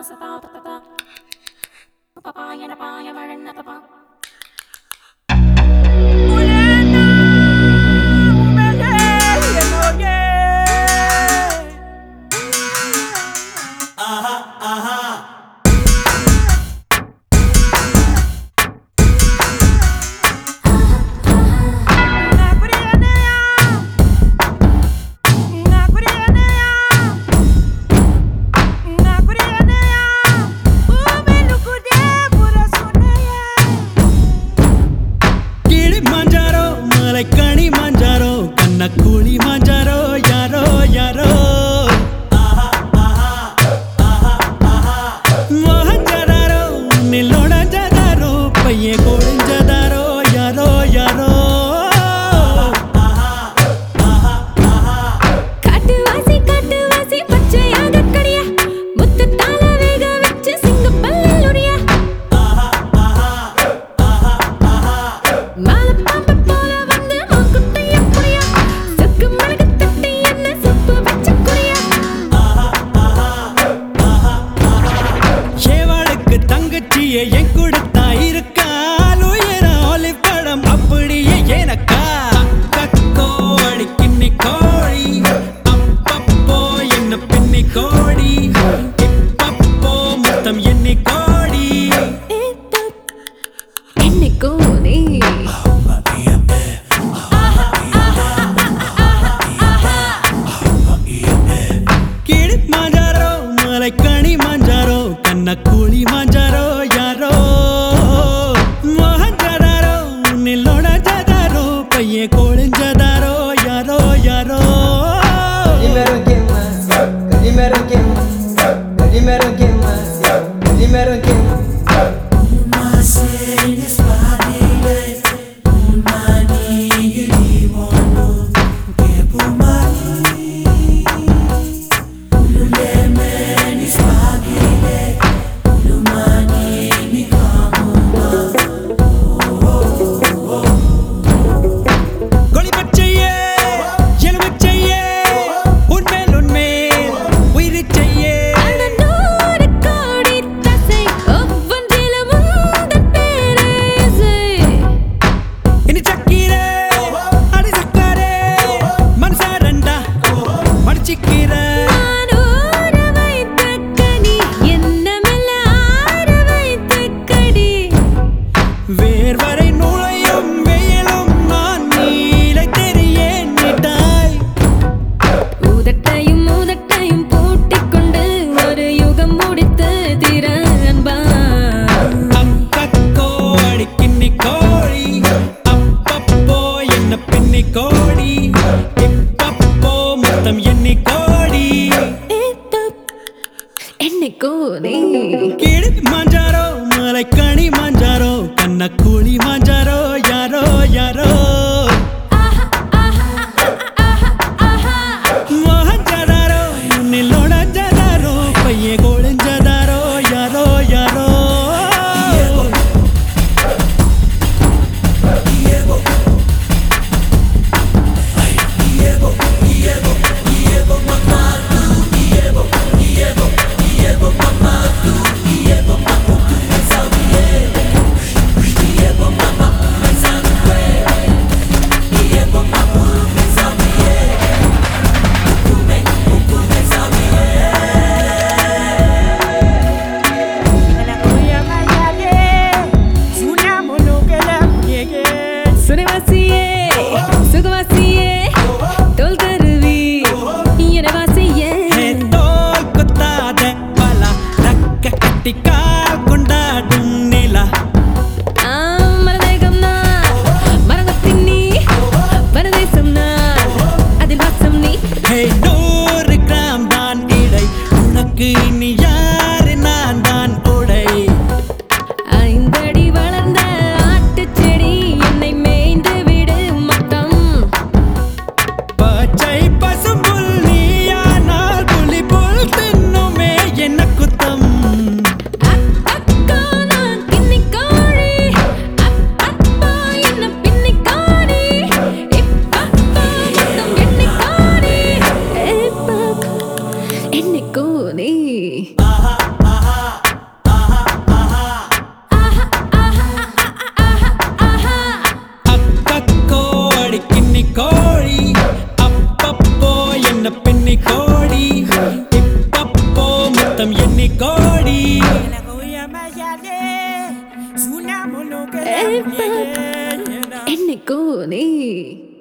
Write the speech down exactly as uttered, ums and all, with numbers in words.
Kuli Manjaro, yaro, yaro. Mohanjaro, Niloda Jadaro, Paye Golden Jadaro, yaro, yaro. Kattuvasi, kattuvasi, pachaiyaga kadiya. Muttu thala vega vechu singa palluriya. Mala pamba pola vandu mokkutaiya puriya. Sukku malaga tatti enna suppu vechu kuriya. Yevalukku thangachchiye en kudutha irukkaal uyera olive padam appadiye enakka kakkodi kinni kodi appappo enna pinni kodi ippappo mottham enni kodi Ennikko nee. Kili Manjaro, Malaikani Manjaro, Kannakuli Manjaro, yaro. Mohanjaro, Niloda Jadaro, Paye Golden Jadaro, yaro, yaro. Primero que más, primero que más, primero que más, primero que Goli bachaiye, yelu bachaiye, unmel unmel, uiri chaiye. அடநூறு கோடி தசை ஒவ்வொன்றிலும் உந்தன் பேரே இசை. Ini chakkire, adi sakkare, manasa randa, madichikkire. நான் ஊற வைத்த கனி, எண்ணமெல்லாம் ஆற வைத்த கடி. வேர்வரை நுழையும் வெயிலும் நான் நீலை தெரியேன் நீட்டாய். உதட்டையும் உதட்டையும் பூட்டிக் கொண்டு ஒரு யுகம் முடித்து திற அன்பா. அக்கக்கோ அடி கிண்ணி கோழி, அப்பப்போ என்ன பின்னி கோடி, இப்பப்போ மொத்தம் எண்ணி கோடி. என்னைக்கோ நீ கிளி மாஞ்சாரோ, மலைக்கணி மாஞ்சாரோ, கண்ணக்கூலி மாஞ்சாரோ, யாரோ, யாரோ. மோகன்ஜாதாரோ, நிலோட ஜாதாரோ, பையே கோல்டன் ஜாதாரோ, யாரோ, யாரோ. சுனைவாசியே சுகவாசியே தோல் கருவி எனவாசியே ஹே தோல் குத்தாத பலா, ரக்க கட்டி கால் கொண்டாடும் நிலா. மரதேகம் நான் மரங்கத்தின் நீ பரதேசம் நான் அதில் வாசம் நீ. ஹே நூறு கிராம் தான் இடை, உனக்கு இனி யாரு நான் தான் உடை. ஐந்தடி வளர்ந்த ஆட்டுச் செடி என்னை மேய்ந்து விடு மொத்தம். பச்சை பசும்புல் நீயானால் புலி புல் தின்னுமே என்ன குத்தம். அக்கோ நான் கிண்ணிக் கோழி, அப்பப்போ என்ன பின்னிக் கோடி, இப்பப்போ மொத்தம் எண்ணிக் கோடி. ஏப்பா, என்னைக்கோ நீ. ஆஹா ஆஹா எண்ணி கோடி இப்பப்போ மொத்தம் எண்ணி கோடி என்னைக்கோ நீ